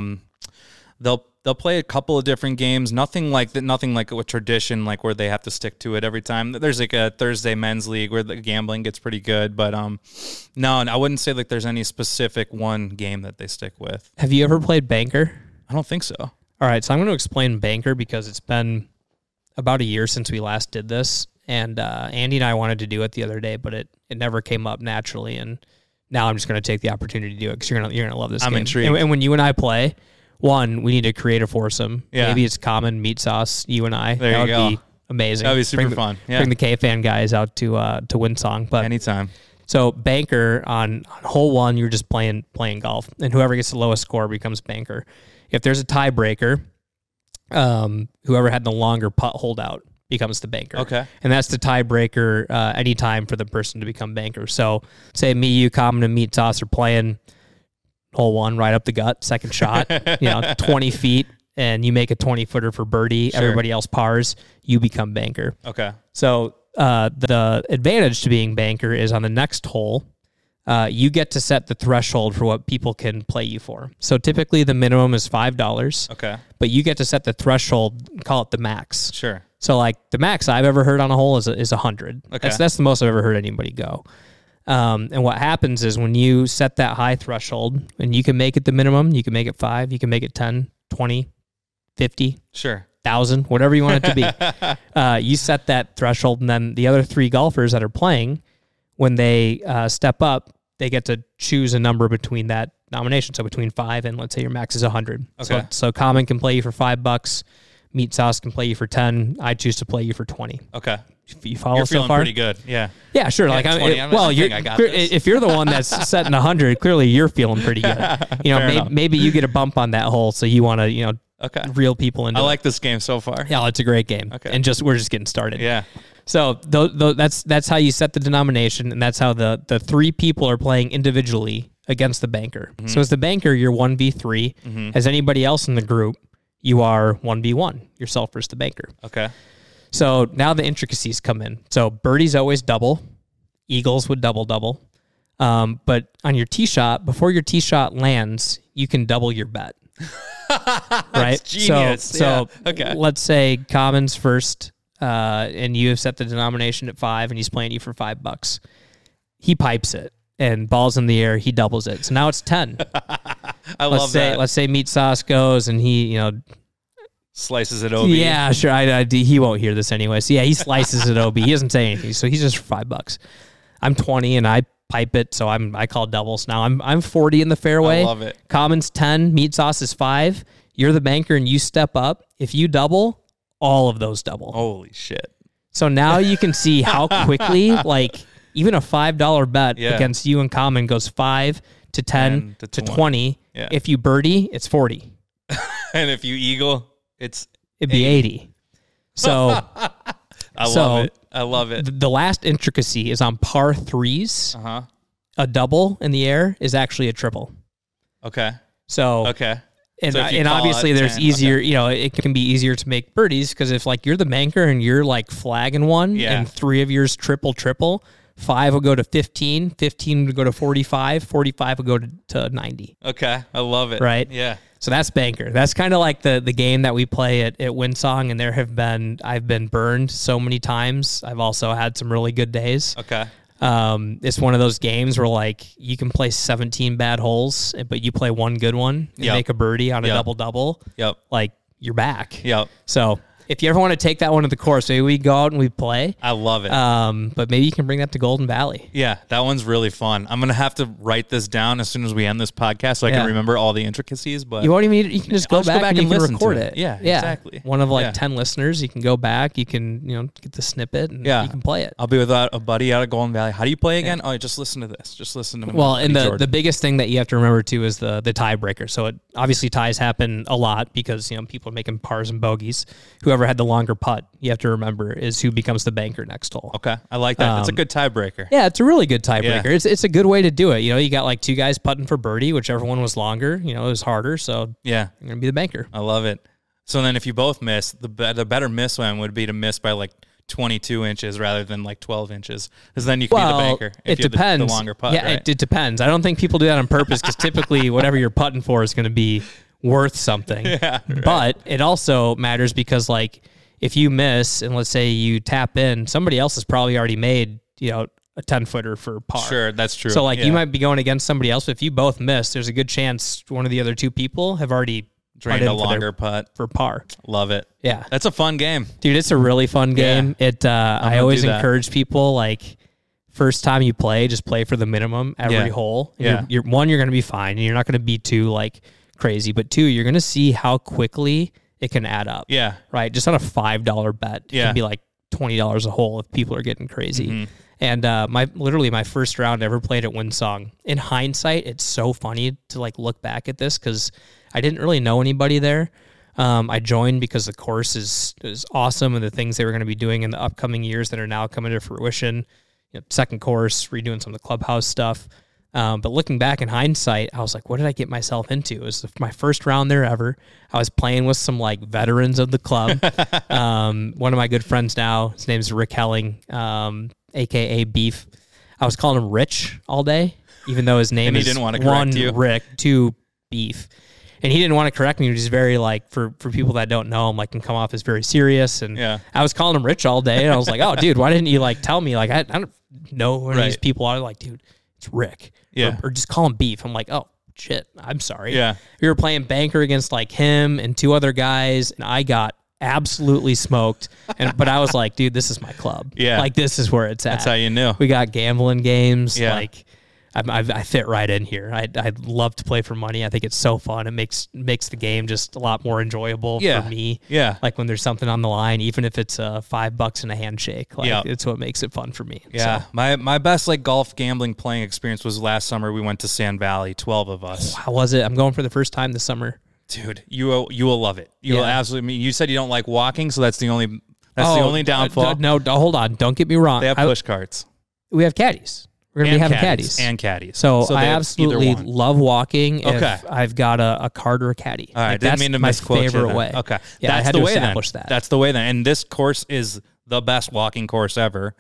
They'll play a couple of different games. Nothing like that. Nothing like a tradition, like where they have to stick to it every time. There's like a Thursday men's league where the gambling gets pretty good, but no, I wouldn't say like there's any specific one game that they stick with. Have you ever played Banker? I don't think so. All right, so I'm going to explain Banker because it's been about a year since we last did this, and Andy and I wanted to do it the other day, but it never came up naturally, and now I'm just going to take the opportunity to do it because you're gonna love this game. I'm intrigued. And when you and I play, one, we need to create a foursome. Yeah. Maybe it's Common, Meat Sauce, you and I. There you go. amazing. That'd be super Bring fun. Yeah. Bring the K-Fan guys out to Windsong. But Anytime. so banker on hole 1, you're just playing golf, and whoever gets the lowest score becomes banker. If there's a tiebreaker, whoever had the longer putt holdout becomes the banker. Okay. And that's the tiebreaker any time for the person to become banker. So say me, you, Common, and Meat Sauce are playing hole 1 right up the gut, second shot, 20 feet, and you make a 20-footer for birdie. Sure. Everybody else pars, you become banker. Okay. So the advantage to being banker is on the next hole, you get to set the threshold for what people can play you for. So typically the minimum is $5. Okay. But you get to set the threshold, call it the max. Sure. So like the max I've ever heard on a hole is 100. Okay. That's the most I've ever heard anybody go. And what happens is when you set that high threshold, and you can make it the minimum, you can make it 5, you can make it 10, 20, 50, Sure. 1,000, whatever you want it to be. You set that threshold, and then the other 3 golfers that are playing, when they step up, they get to choose a number between that nomination. So between 5 and, let's say your max is 100. Okay. So Common can play you for $5. Meat Sauce can play you for 10. I choose to play you for 20. Okay. You follow You're so feeling far? pretty good. Yeah. Yeah, sure. Yeah, Like, 20, I got this. if you're the one that's setting 100, clearly you're feeling pretty good. Fair enough. Maybe you get a bump on that hole, so you want to, Okay. reel people into I it. like this game so far. Yeah, it's a great game. Okay. And we're just getting started. Yeah. So that's how you set the denomination, and that's how the 3 people are playing individually against the banker. Mm-hmm. So as the banker, you're 1v3. As anybody else in the group, you are 1v1, yourself versus the banker. Okay. So now the intricacies come in. So birdies always double. Eagles would double. But on your tee shot, before your tee shot lands, you can double your bet. Right? genius. So Yeah. Okay. let's say Common's first, and you have set the denomination at 5, and he's playing you for $5. He pipes it, and ball's in the air. He doubles it. So now it's 10. Let's Let's say Meat Sauce goes, and he, slices it over. yeah, sure. He won't hear this anyway. So yeah, he slices it OB. He doesn't say anything. So he's just for $5. I'm 20 and I pipe it. So I call doubles. Now I'm 40 in the fairway. I love it. Common's 10. Meat Sauce is 5. You're the banker and you step up. If you double, all of those double. Holy shit. So now you can see how quickly, like even a $5 bet Yeah. against you and Common goes 5 to 10 to to 20. Yeah. If you birdie, it's 40. And if you eagle, It'd be 80. So I love it. the last intricacy is on par 3s. Uh-huh. A double in the air is actually a triple. Okay. So Okay. and, So if you and call obviously it there's 10, easier, it can be easier to make birdies because if like you're the banker and you're like flagging one Yeah. and 3 of yours triple, 5 will go to 15, 15 will go to 45, 45 will go to 90. Okay. I love it. Right? Yeah. So that's banker. That's kind of like the game that we play at Windsong, and I've been burned so many times. I've also had some really good days. Okay. It's one of those games where like you can play 17 bad holes, but you play one good one and Yep. make a birdie on a Yep. double-double. Yep. Like you're back. Yep. So if you ever want to take that one to the course, maybe we go out and we play. I love it. But maybe you can bring that to Golden Valley. Yeah, that one's really fun. I'm gonna have to write this down as soon as we end this podcast so I Yeah. can remember all the intricacies. But You won't even. You can just I'll go just go back, back and you and can listen to record it. it. Yeah, exactly. One of like Yeah. 10 listeners. You can go back. You can get the snippet and Yeah. you can play it. I'll be with a buddy out of Golden Valley. How do you play again? Oh, just listen to this. Just listen to me. Well, and the Jordan. biggest thing that you have to remember too is the tiebreaker. So it obviously ties happen a lot because people are making pars and bogeys. Whoever had the longer putt, you have to remember, is who becomes the banker next hole. Okay, I like that. That's a good tiebreaker. Yeah, it's a really good tiebreaker. Yeah. It's a good way to do it. You got like 2 guys putting for birdie, whichever one was longer. It was harder, so Yeah, you're gonna be the banker. I love it. So then, if you both miss, the better miss one would be to miss by like 22 inches rather than like 12 inches, because then you can be the banker. If It you have depends. The longer putt. Yeah, right? it depends. I don't think people do that on purpose because typically whatever you're putting for is going to be worth something. Yeah, right. But it also matters because like if you miss and let's say you tap in, somebody else has probably already made a 10-footer for par. Sure, that's true. So like Yeah. you might be going against somebody else, but if you both miss, there's a good chance one of the other 2 people have already drained put a in for longer putt. for par. Love it. Yeah. That's a fun game. Dude, it's a really fun game. I gonna always do that. encourage people like first time you play, just play for the minimum every Yeah. hole. And Yeah. you're going to be fine and you're not going to be too like crazy, but 2, you're going to see how quickly it can add up. Yeah. Right. Just on a $5 bet, it Yeah. can be like $20 a hole if people are getting crazy. Mm-hmm. And my first round ever played at Windsong. In hindsight, it's so funny to like look back at this because I didn't really know anybody there. I joined because the course is awesome and the things they were going to be doing in the upcoming years that are now coming to fruition. Second course, redoing some of the clubhouse stuff. But looking back in hindsight, I was like, what did I get myself into? It was my first round there ever. I was playing with some like veterans of the club. One of my good friends now, his name is Rick Helling, AKA Beef. I was calling him Rich all day, even though his name And he is didn't want to correct one you. Rick, two Beef. And he didn't want to correct me, which is very like, for people that don't know him, like can come off as very serious. And Yeah. I was calling him Rich all day. And I was like, oh, dude, why didn't you like tell me? Like, I don't know who these Right. people are. Like, dude, it's Rick. Yeah. Or just call him Beef. I'm like, oh, shit, I'm sorry. Yeah. We were playing banker against like him and two other guys, and I got absolutely smoked. But I was like, dude, this is my club. Yeah. Like, this is where it's at. That's how you knew. We got gambling games. Yeah. Like, I fit right in here. I love to play for money. I think it's so fun. It makes the game just a lot more enjoyable Yeah. for me. Yeah. Like when there's something on the line, even if it's $5 and a handshake, like Yep. it's what makes it fun for me. Yeah. So, My best like golf gambling playing experience was last summer. We went to Sand Valley, 12 of us. how was it? I'm going for the first time this summer. Dude, you will love it. You will Yeah. absolutely. I mean, you said you don't like walking, so that's the only downfall. No, hold on. Don't get me wrong. They have push carts. We have caddies. We're going to be having caddies. and caddies. So they I have absolutely either one. love walking Okay. if I've got a card or a caddy. All right, Like, didn't that's mean to my misquote you favorite then. way. Okay, Yeah, I that's had the to way then. establish that. That's the way then. And this course is the best walking course ever.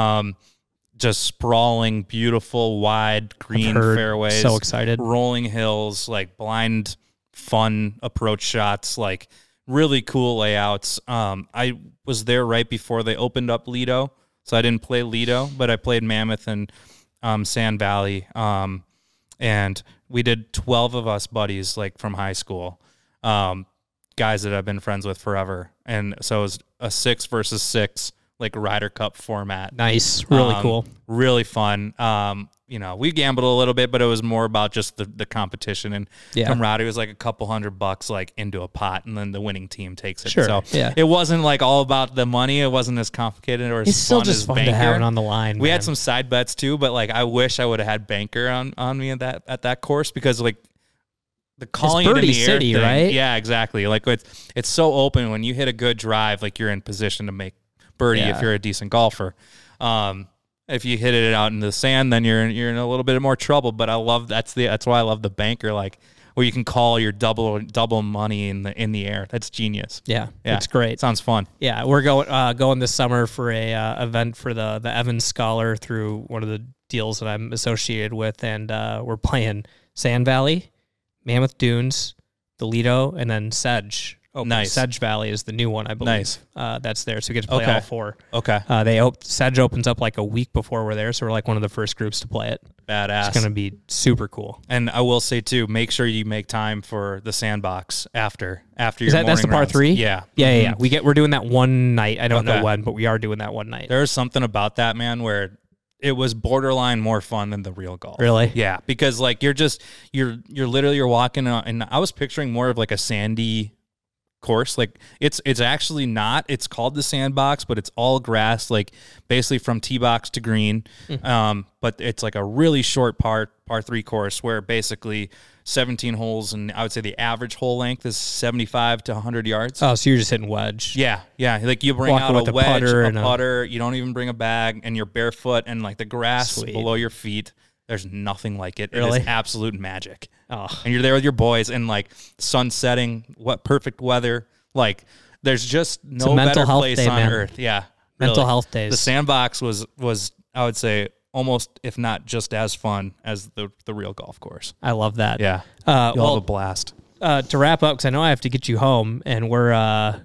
Just sprawling, beautiful, wide green heard. fairways. So excited. Rolling hills, like blind, fun approach shots, like really cool layouts. I was there right before they opened up Lido, so I didn't play Lido, but I played Mammoth and Sand Valley. And we did 12 of us buddies, like from high school, guys that I've been friends with forever. And so it was a 6 versus 6, like Ryder Cup format. Nice. Really cool. Really fun. We gambled a little bit, but it was more about just the competition and Yeah. camaraderie. It was like a couple $100 like into a pot, and then the winning team takes it. Sure, So yeah. it wasn't like all about the money. It wasn't as complicated or as It's still fun just as fun banker. to have it on the line. We man. had some side bets too, but like I wish I would have had banker on me at that course, because like the calling it in birdie the air city, thing, right? Yeah, exactly. Like it's so open. When you hit a good drive, like you're in position to make birdie Yeah. if you're a decent golfer. If you hit it out in the sand, then you're in a little bit more trouble. But I love that's why I love the banker, like where you can call your double money in the air. That's genius. Yeah, Yeah, it's great. Sounds fun. Yeah, we're going this summer for a event for the Evans Scholar through one of the deals that I'm associated with, and we're playing Sand Valley, Mammoth Dunes, the Lido, and then Sedge. Oh, Nice. Sedge Valley is the new one, I believe. Nice. That's there, so we get to play Okay. all four. Okay, Sedge opens up like a week before we're there, so we're like one of the first groups to play it. badass. It's gonna be super cool. And I will say too, make sure you make time for the sandbox after your That's the morning par rounds. 3? Yeah. Yeah. Mhm. We're doing that one night. I don't Okay. know when, but we are doing that one night. There's something about that, man, where it was borderline more fun than the real golf. Really? Yeah, because like you're walking and I was picturing more of like a sandy course. Like it's actually not. It's called the sandbox, but it's all grass, like basically from tee box to green. But it's like a really short par 3 course where basically 17 holes, and I would say the average hole length is 75 to 100 yards. Oh, so you're just hitting wedge. Yeah. Like you bring Walking out with a a wedge, putter a and a- putter. You don't even bring a bag, and you're barefoot, and like the grass Sweet. below your feet. There's nothing like it. It Really? is absolute magic. Oh. And you're there with your boys, and like sun setting, what perfect weather. Like there's just a no mental better health place day, on man. earth. Yeah. Mental health days. The sandbox was I would say almost, if not just as fun as the real golf course. I love that. Yeah. You'll have Well, a blast. to wrap up, because I know I have to get you home, and we're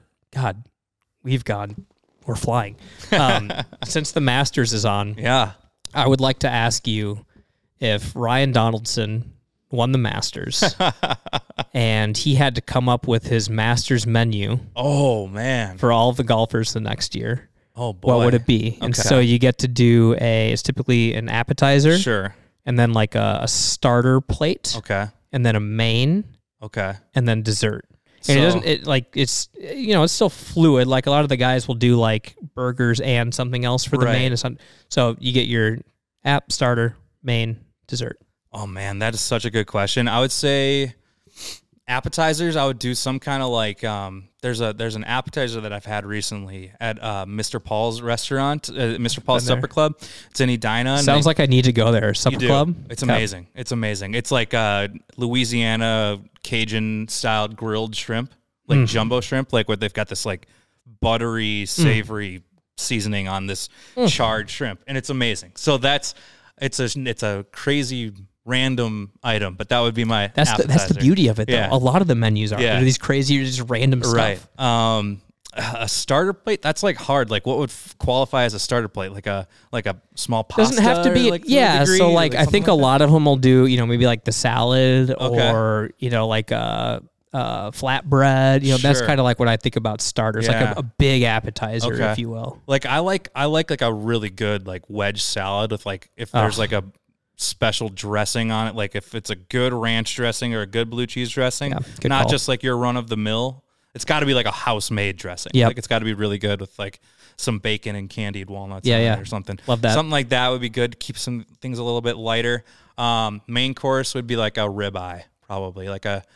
we're flying. Since the Masters is on, Yeah. I would like to ask you if Ryan Donaldson won the Masters and he had to come up with his Masters menu Oh man. for all of the golfers the next year, Oh boy. what would it be? And Okay. so you get to do it's typically an appetizer, Sure. and then like a starter plate, Okay. and then a main, Okay. and then dessert. And it doesn't, it's still fluid. Like a lot of the guys will do like burgers and something else for the main. So you get your app, starter, main, dessert. Oh man, that is such a good question. I would say appetizers. I would do some kind of like, there's an appetizer that I've had recently at Mr. Paul's restaurant, Mr. Paul's Supper Club. It's in Edina. Sounds like I need to go there. Supper Club? It's amazing. It's amazing. It's like Louisiana Cajun styled grilled shrimp, like jumbo shrimp, like where they've got this like buttery, savory seasoning on this charred shrimp, and it's amazing. So it's a crazy random item, but that would be my appetizer. That's the beauty of it, though. Yeah. A lot of the menus are. Yeah. They're these crazy, just random stuff. Right. A starter plate, that's like hard. Like what would qualify as a starter plate? Like a small pasta? Doesn't have to be, like, to a degree, so like I think a lot of them will do, maybe like the salad or, like a flatbread. That's kind of like what I think about starters, like a big appetizer, if you will. Like I like like a really good like wedge salad with like, if there's like a special dressing on it, like if it's a good ranch dressing or a good blue cheese dressing, not call. just like your run of the mill. It's got to be like a house made dressing. Yep. Like it's got to be really good with like some bacon and candied walnuts on it or something. Love that. Something like that would be good. Keep some things a little bit lighter. Main course would be like a ribeye, probably like a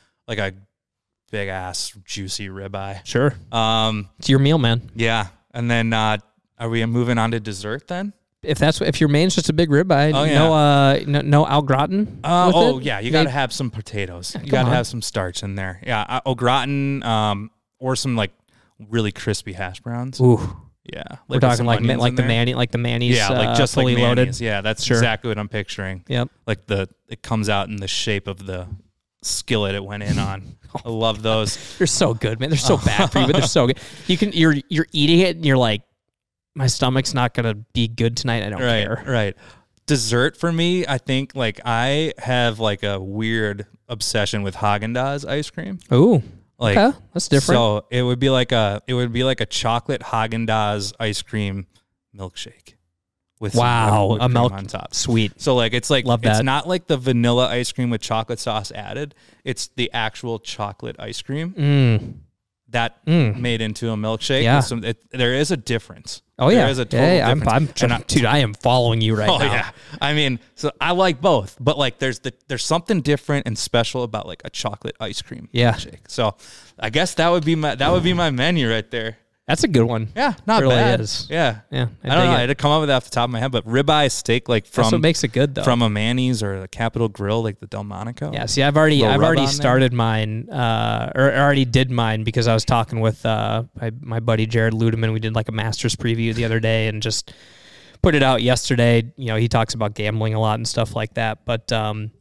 big ass juicy ribeye. Sure. It's your meal, man. Yeah. And then are we moving on to dessert then? If your main's just a big ribeye, no au gratin. You got to have some potatoes. You got to have some starch in there. Yeah, au gratin, or some like really crispy hash browns. Ooh, yeah. We're talking like the mayonnaise. Yeah, like just fully like loaded. Yeah, that's exactly what I'm picturing. Yep. Like it comes out in the shape of the skillet it went in on. I love those. They're so good, man. They're so bad for you, but they're so good. You're eating it and you're like, my stomach's not going to be good tonight. I don't care. Right. Dessert for me, I think like I have like a weird obsession with Haagen-Dazs ice cream. Ooh. Like, okay. That's different. So it would be like a chocolate Haagen-Dazs ice cream milkshake with some whipped cream milk on top. Sweet. So like it's like Love that. It's not like the vanilla ice cream with chocolate sauce added. It's the actual chocolate ice cream. That made into a milkshake. Yeah. There is a difference. Oh, yeah. There is a total difference. Dude, I am following you right now. Yeah. I mean, so I like both, but like there's something different and special about like a chocolate ice cream milkshake. So I guess that would be my menu right there. That's a good one. Yeah, not really bad. Is. Yeah. I don't know. I had to come up with that off the top of my head, but ribeye steak like from that's what makes it good though. From a Manny's or a Capitol Grill, like the Delmonico. Yeah. See, I've already started mine, or already did mine because I was talking with my buddy Jared Ludeman. We did like a Masters preview the other day and just put it out yesterday. He talks about gambling a lot and stuff like that, but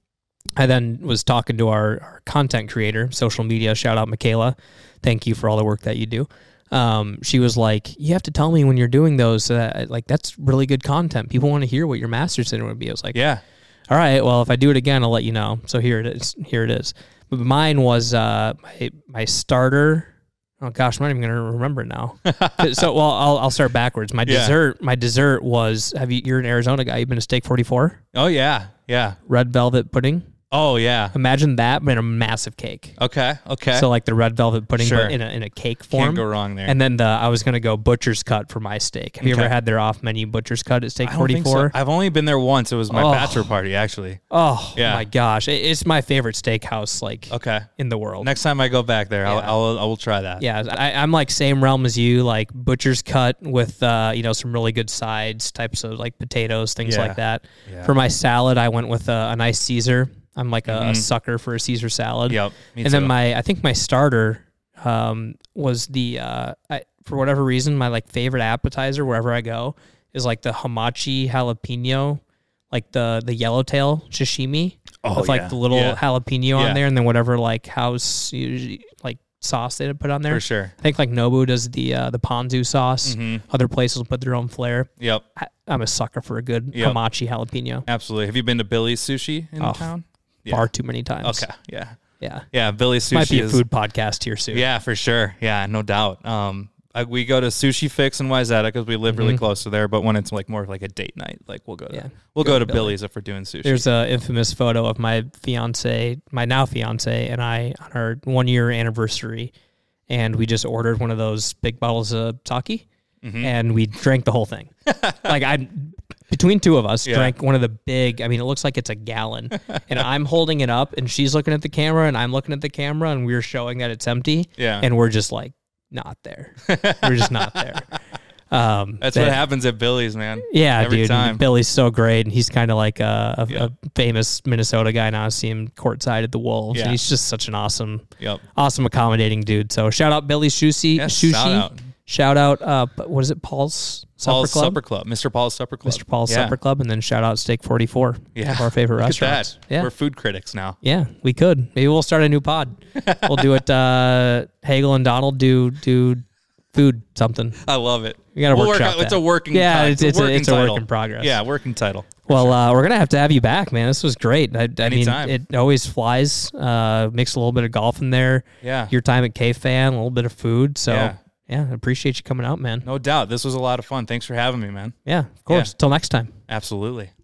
I then was talking to our content creator, social media. Shout out Michaela. Thank you for all the work that you do. She was like, you have to tell me when you're doing those, like that's really good content. People want to hear what your Masters dinner would be. I was like, yeah. All right, well, if I do it again, I'll let you know. So here it is. But mine was my starter. Oh gosh, I'm not even gonna remember now. So I'll start backwards. My dessert was, you're an Arizona guy. You've been to Steak 44? Oh yeah. Red velvet pudding. Oh yeah. Imagine that, but in a massive cake. Okay. So like the red velvet pudding, but in a cake form. Can't go wrong there. And then I was gonna go butcher's cut for my steak. Have you ever had their off menu butcher's cut at Steak 44? So. I've only been there once. It was my bachelor party actually. Oh my gosh, it's my favorite steakhouse in the world. Next time I go back there, I will try that. Yeah, I'm like same realm as you, like butcher's cut with some really good sides, types of like potatoes, things like that. Yeah. For my salad, I went with a nice Caesar. I'm like a sucker for a Caesar salad. Yep. Me too. Then I think my starter was for whatever reason, my like favorite appetizer wherever I go is like the hamachi jalapeno, like the yellowtail sashimi with like the little jalapeno on there, and then whatever like house usually like sauce they put on there. For sure. I think like Nobu does the ponzu sauce. Other places will put their own flair. Yep. I'm a sucker for a good hamachi jalapeno. Absolutely. Have you been to Billy's Sushi in town? Far too many times. Okay. Yeah. Yeah. Yeah. Billy's Sushi might be a food podcast here soon. Yeah, for sure. Yeah, no doubt. we go to Sushi Fix in Wayzata because we live really close to there. But when it's like more of like a date night, like we'll go to Billy's if we're doing sushi. There's an infamous photo of my now fiance, and I on our 1 year anniversary, and we just ordered one of those big bottles of sake, and we drank the whole thing. Like between two of us, drank one of the big. I mean, it looks like it's a gallon, and I'm holding it up, and she's looking at the camera, and I'm looking at the camera, and we're showing that it's empty. Yeah, and we're just like. Not there. We're just not there. That's what happens at Billy's, man. Yeah, every time. Billy's so great, and he's kind of like a famous Minnesota guy now. I see him courtside at the Wolves, and he's just such an awesome, accommodating dude. So shout out Billy's Sushi. Shout out. What is it? Paul's Supper Club. Mr. Paul's Supper Club. Mr. Paul's Supper Club, and then shout out Steak 44. Yeah, one of our favorite restaurants. At that. Yeah, we're food critics now. Yeah, we could. Maybe we'll start a new pod. We'll do it. Hagel and Donald do food something. I love it. We got to workshop that. It's a working. It's a work in progress. Yeah, working title. Well, we're gonna have you back, man. This was great. I mean, Anytime. it always flies. Mix a little bit of golf in there. Yeah. Your time at K-Fan, a little bit of food. So yeah, I appreciate you coming out, man. No doubt. This was a lot of fun. Thanks for having me, man. Yeah, of course. Till next time. Absolutely.